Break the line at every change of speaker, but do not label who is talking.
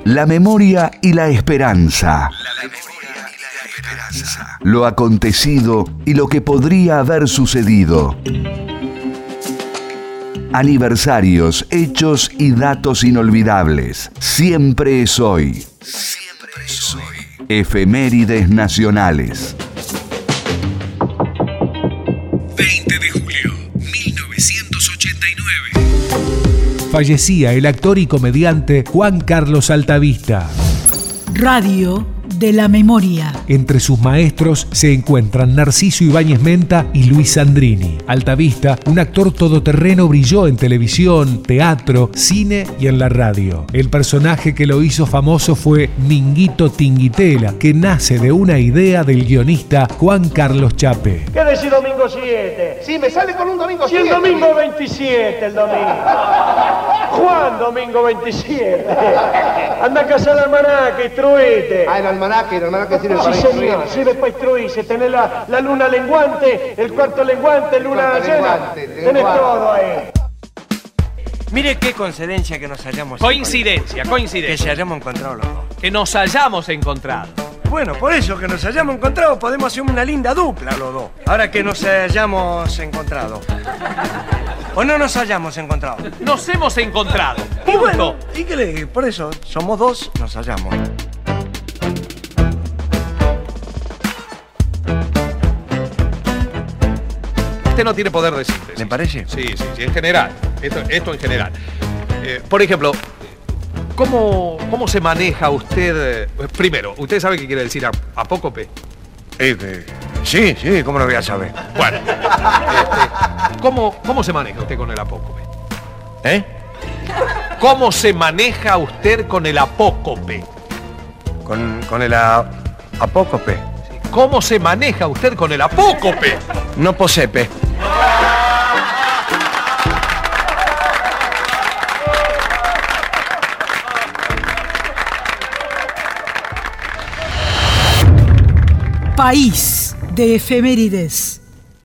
La memoria y la esperanza. Lo acontecido y lo que podría haber sucedido. Aniversarios, hechos y datos inolvidables. Siempre es hoy. Siempre es hoy. Efemérides nacionales.
20 de julio, 1989.
Fallecía el actor y comediante Juan Carlos Altavista.
Radio de la memoria.
Entre sus maestros se encuentran Narciso Ibáñez Menta y Luis Sandrini. Altavista, un actor todoterreno, brilló en televisión, teatro, cine y en la radio. El personaje que lo hizo famoso fue Minguito Tinguitela, que nace de una idea del guionista Juan Carlos Chape.
¿Qué decís domingo 7?
Sí, me sale con un domingo 7.
Sí, el domingo 27, el domingo. Juan, domingo 27. Anda a casa del almanaque, instruite.
Ah, el almanaque sirve para
Sí, señor, sirve para instruirse. Tenés la luna lenguante, el cuarto lenguante, luna llena. Tenés todo ahí.
Mire qué coincidencia que nos hayamos...
Coincidencia.
Que se hayamos encontrado los dos.
Que nos hayamos encontrado.
Bueno, por eso que nos hayamos encontrado podemos hacer una linda dupla los dos. Ahora que nos hayamos encontrado. ¿O no nos hayamos encontrado?
Nos hemos encontrado.
Y bueno, ¿y qué le digo? Por eso, somos dos, nos hallamos.
Usted no tiene poder de síntesis.
¿Le parece?
Sí, en general. Esto en general. Por ejemplo, ¿cómo se maneja usted? Primero, ¿usted sabe qué quiere decir apócope?
Sí, ¿cómo lo voy a saber?
Bueno, ¿cómo se maneja usted con el apócope? ¿Cómo se maneja usted con el apócope?
Con el apócope.
¿Cómo se maneja usted con el apócope?
No posepe.
País de efemérides.